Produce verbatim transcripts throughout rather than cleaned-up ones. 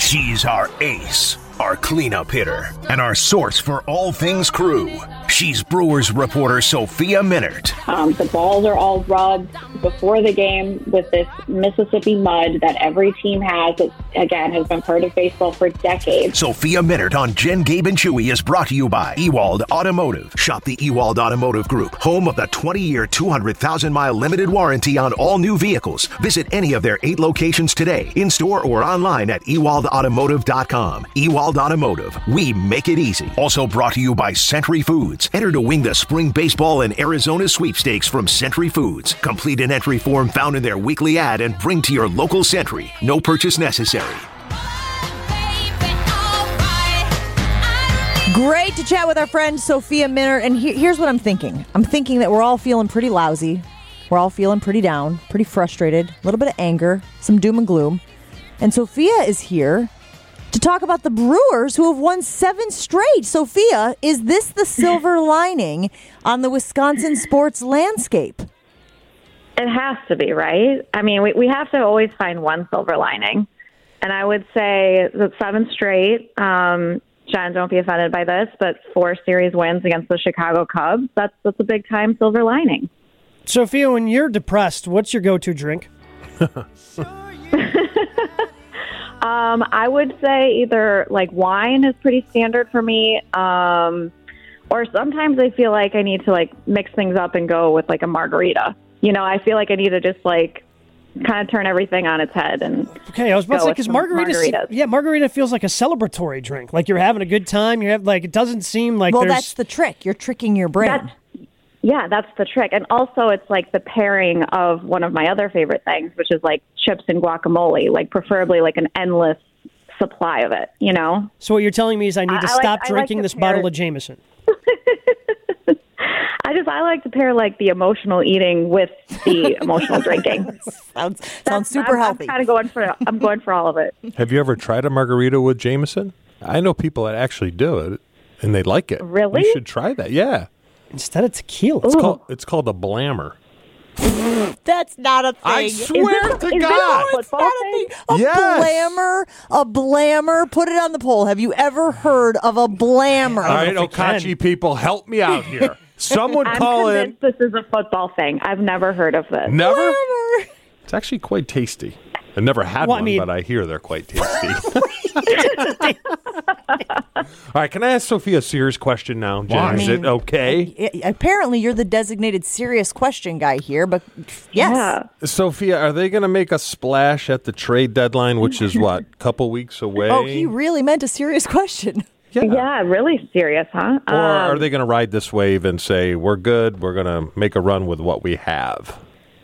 She's our ace, our cleanup hitter, and our source for all things Crew. She's Brewers reporter Sophia Minnaert. Um, the balls are all rubbed before the game with this Mississippi mud that every team has. It, again, has been part of baseball for decades. Sophia Minnaert on Jen, Gabe, and Chewy is brought to you by Ewald Automotive. Shop the Ewald Automotive Group, home of the twenty-year, two hundred thousand mile limited warranty on all new vehicles. Visit any of their eight locations today, in-store or online at ewald automotive dot com. Ewald Automotive, we make it easy. Also brought to you by Century Foods. Enter to win the Spring Baseball and Arizona Sweepstakes from Century Foods. Complete an entry form found in their weekly ad and bring to your local Century. No purchase necessary. Great to chat with our friend Sophia Minnaert. And he- here's what I'm thinking. I'm thinking that we're all feeling pretty lousy. We're all feeling pretty down, pretty frustrated, a little bit of anger, some doom and gloom. And Sophia is here to talk about the Brewers, who have won seven straight. Sophia, is this the silver lining on the Wisconsin sports landscape? It has to be, right? I mean, we, we have to always find one silver lining. And I would say that seven straight, um, Jen, don't be offended by this, but four series wins against the Chicago Cubs, that's, that's a big-time silver lining. Sophia, when you're depressed, what's your go-to drink? Um, I would say either like wine is pretty standard for me, um, or sometimes I feel like I need to like mix things up and go with like a margarita. You know, I feel like I need to just like kind of turn everything on its head. And okay, I was about to say because margarita, margaritas. yeah, margarita feels like a celebratory drink. Like you're having a good time. You have like it doesn't seem like well, there's... that's the trick. You're tricking your brain. That's, yeah, that's the trick. And also it's like the pairing of one of my other favorite things, which is like chips and guacamole, like preferably like an endless supply of it, you know? So what you're telling me is I need to I, I stop like, drinking like this pair... bottle of Jameson. I just, I like to pair like the emotional eating with the emotional drinking. sounds sounds super I'm, healthy. I'm kind of going for, I'm going for all of it. Have you ever tried a margarita with Jameson? I know people that actually do it, and they like it. Really? You should try that, yeah. Instead of tequila. It's called, it's called a blammer. That's not a thing. I swear this, to is God. This a football thing? A Yes. blammer, a blammer. Put it on the poll. Have you ever heard of a blammer? All right, if we can. Okachi people, help me out here. Someone I'm call in. convinced this is a football thing. I've never heard of this. Never? Blammer. It's actually quite tasty. I never had Well, I one, mean- but I hear they're quite tasty. All right, can I ask Sophia a serious question now, Jen? Why? Is I it mean, okay? I- Apparently, you're the designated serious question guy here, but yes. Yeah. Sophia, are they going to make a splash at the trade deadline, which is what, a couple weeks away? Oh, he really meant a serious question. yeah. Yeah, really serious, huh? Or Um, are they going to ride this wave and say, we're good, we're going to make a run with what we have?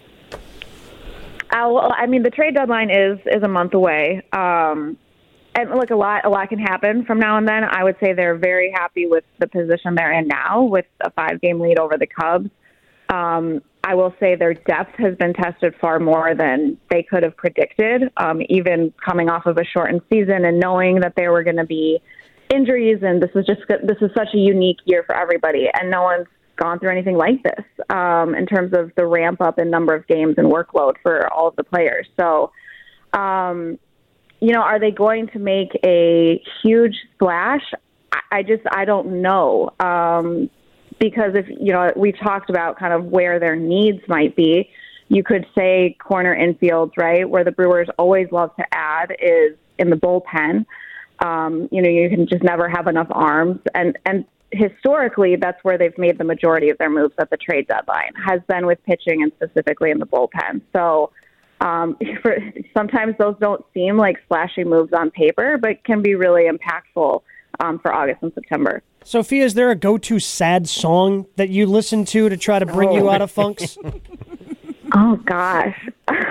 Uh, well, I mean, the trade deadline is is a month away, um, and look, a lot a lot can happen from now and then. I would say they're very happy with the position they're in now, with a five game lead over the Cubs. Um, I will say their depth has been tested far more than they could have predicted, um, even coming off of a shortened season and knowing that there were going to be injuries, and this is just this is such a unique year for everybody, and no one's gone through anything like this um, in terms of the ramp up in number of games and workload for all of the players. So, um, you know, are they going to make a huge splash? I, I just, I don't know. Um, because if, you know, we've talked about kind of where their needs might be. You could say corner infields, right? Where the Brewers always love to add is in the bullpen. Um, you know, you can just never have enough arms. And, and, historically, that's where they've made the majority of their moves at the trade deadline, has been with pitching and specifically in the bullpen. So um, for, sometimes those don't seem like splashy moves on paper, but can be really impactful um, for August and September. Sophia, is there a go-to sad song that you listen to to try to bring Oh. you out of funks? Oh, gosh.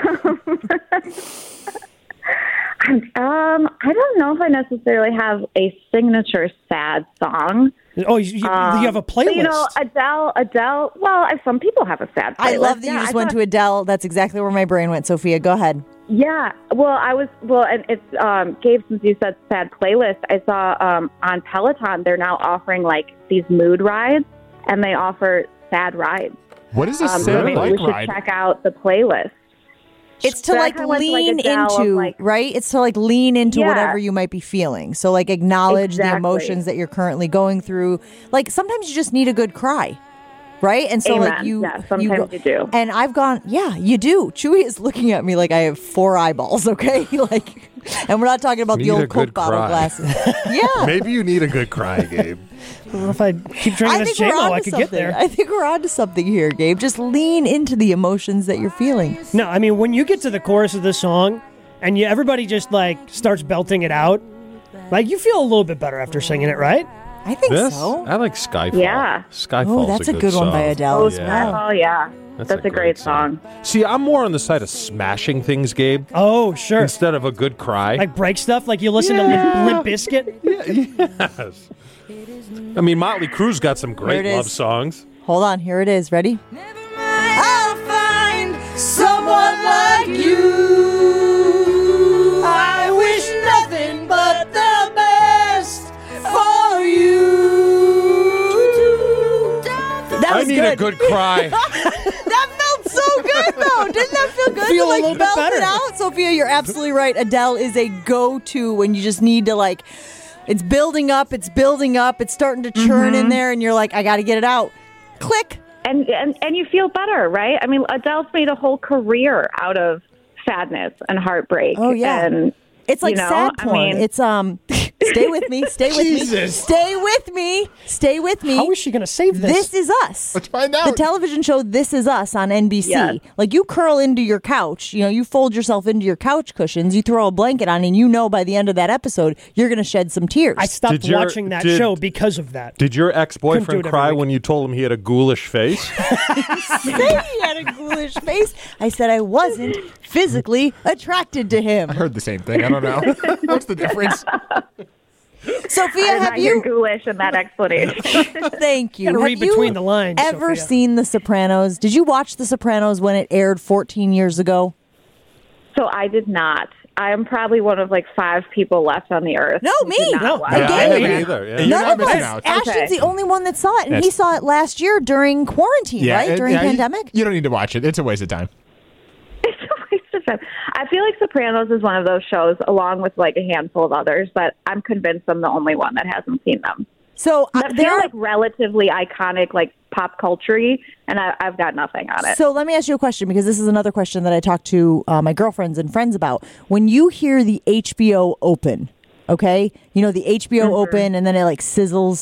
um, I don't know if I necessarily have a signature sad song. Oh, you, you, Um, you have a but, playlist. you know, Adele, Adele, well, some people have a sad playlist. I love that you Yeah, just I went thought- to Adele. That's exactly where my brain went. Sophia, go ahead. Yeah, well, I was, well, and it's, um, Gabe, since you said sad playlist, I saw um, on Peloton, they're now offering like these mood rides, and they offer sad rides. What is a Um, so sad maybe bike we should ride? check out the playlist. It's to But I like kinda went to, like, lean Adele of, into, like- right? It's to like lean into Yeah. whatever you might be feeling. So like acknowledge the Exactly. emotions that you're currently going through. Like sometimes you just need a good cry. Right? And so like Amen. you Yeah, sometimes you do. And I've gone, yeah, you do. Chewy is looking at me like I have four eyeballs, okay? Like and we're not talking about We the need a old Coke good bottle cry. glasses. Yeah. Maybe you need a good cry, Gabe. I don't know if I keep drinking I this think we're J-Lo, onto I could something. get there. I think we're onto something here, Gabe. Just lean into the emotions that you're feeling. No, I mean, when you get to the chorus of this song and you, everybody just, like, starts belting it out, like, you feel a little bit better after singing it, right? I think This? so. I like Skyfall. Yeah. Skyfall's Oh, that's a good one by song. Adele as Yeah. well. Oh, yeah. That's That's, a a, great, great song. See, I'm more on the side of smashing things, Gabe, Oh, sure. instead of a good cry. Like break stuff, like you listen Yeah. to Limp, Limp Bizkit. yes. I mean, Motley Crue's got some great Here it love is. songs. Hold on, here it is. Ready? I'll find someone like you. I wish nothing but the best for you. That I was need good. a good cry. That felt so good, though. Didn't that feel good Feel to a like little bit belt better. it out? Sophia, you're absolutely right. Adele is a go-to when you just need to like. It's building up. It's building up. It's starting to churn in there, and you're like, I got to get it out. Click. And, and and you feel better, right? I mean, Adele's made a whole career out of sadness and heartbreak. Oh, yeah. And It's like you know, sad I porn. mean- it's um. Stay with me. Stay with me. Jesus. Stay with me. Stay with me. How is she going to save this? This Is Us. Let's find out. The television show This Is Us on N B C. Yes. Like you curl into your couch, you know, you fold yourself into your couch cushions, you throw a blanket on, and you know by the end of that epised, you're going to shed some tears. I stopped Did your- watching that did- show because of that. Did your Couldn't do ex-boyfriend it every cry week. when you told him he had a ghoulish face? Say he had a ghoulish face. I said I wasn't physically attracted to him. I heard the same thing. I don't know. What's the difference? Sophia, I'm have not your you? ghoulish in that explanation. Thank you. Gotta Have read you between the lines, Ever Sophia. seen The Sopranos? Did you watch The Sopranos when it aired fourteen years ago? So I did not. I am probably one of like five people left on the earth. No, who me. did not No. watch Yeah, it. I haven't didn't. either. Yeah. You're None not of missing us. out. Ashton's Okay. the only one that saw it, and he Yes. saw it last year during quarantine, right? it- During yeah, you- pandemic. You don't need to watch it. It's a waste of time. It's a waste of time. I feel like Sopranos is one of those shows, along with like a handful of others, but I'm convinced I'm the only one that hasn't seen them. So uh, That there feel are like relatively iconic, like pop culture-y, and I, I've got nothing on it. So let me ask you a question, because this is another question that I talk to uh, my girlfriends and friends about. When you hear the H B O open, okay, you know the H B O Mm-hmm. open, and then it like sizzles.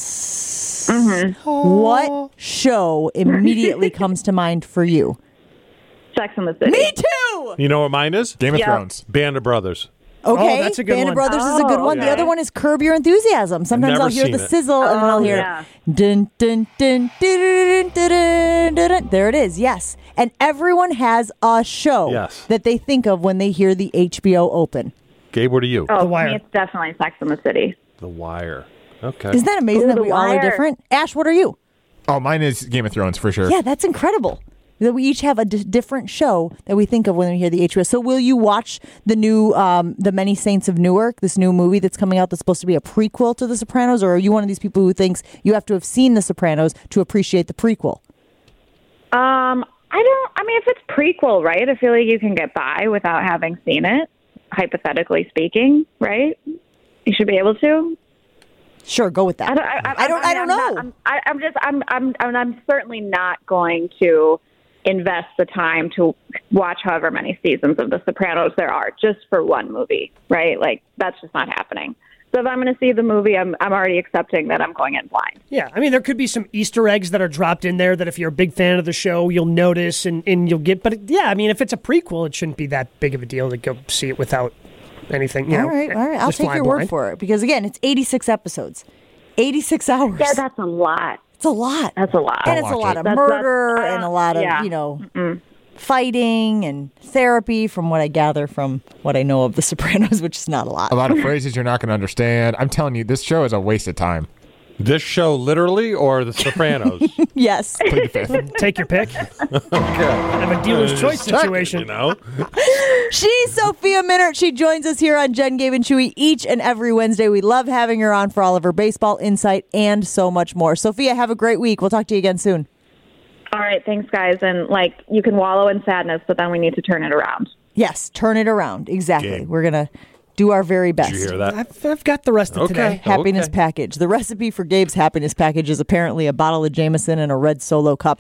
What show immediately comes to mind for you? Sex and the City. Me too. You know what mine is? Game of Yeah. Thrones. Band of Brothers. Okay, Oh, that's a good Band of one. Brothers is a good Oh, one. The okay. other one is Curb Your Enthusiasm. Sometimes never I'll hear seen the it. sizzle, and then I'll Oh, hear yeah. dun dun dun dun dun dun dun dun dun. There it is. Yes, and everyone has a show Yes. that they think of when they hear the H B O open. Gabe, what are you? Oh, The for Wire. me, it's definitely Sex and the City. The Wire. Okay. Isn't that amazing Ooh, that The we all are Wire. different? Ash, what are you? Oh, mine is Game of Thrones for sure. Yeah, that's incredible. That we each have a d- different show that we think of when we hear the H B O. So, will you watch the new, um, The Many Saints of Newark, this new movie that's coming out that's supposed to be a prequel to The Sopranos, or are you one of these people who thinks you have to have seen The Sopranos to appreciate the prequel? Um, I don't. I mean, if it's prequel, right? I feel like you can get by without having seen it. Hypothetically speaking, right? You should be able to. Sure, go with that. I don't. I, I don't. I don't I'm know. Not, I'm, I, I'm just. I'm. I'm. I'm. I'm certainly not going to invest the time to watch however many seasons of The Sopranos there are just for one movie, right? Like that's just not happening. So if I'm going to see the movie, I'm. I'm already accepting that I'm going in blind. Yeah, I mean, there could be some Easter eggs that are dropped in there that if you're a big fan of the show, you'll notice and, and you'll get. But yeah, I mean, if it's a prequel, it shouldn't be that big of a deal to go see it without anything. You all know, right, all right. I'll just take fly your word blind. for it because again, it's eighty-six episodes, eighty-six hours. Yeah, that's a lot. it's a lot. That's a lot. and it's a watch lot it. of That's- murder that's- I and a don't- lot of yeah. you know fighting and therapy. From what I gather from what I know of The Sopranos, which is not a lot. A lot of phrases you're not going to understand. I'm telling you, this show is a waste of time. This show literally or The Sopranos? Yes. Plead the fifth. Take your pick. Have a dealer's choice Check it, situation. You know? She's Sophia Minert. She joins us here on Jen, Gabe, and Chewy each and every Wednesday. We love having her on for all of her baseball insight and so much more. Sophia, have a great week. We'll talk to you again soon. All right, thanks, guys. And like, you can wallow in sadness, but then we need to turn it around. Yes, turn it around. Exactly. Gabe. We're going to do our very best. Did you hear that? I've, I've got the rest of Okay. today. Happiness Okay. package. The recipe for Gabe's happiness package is apparently a bottle of Jameson and a red Solo cup.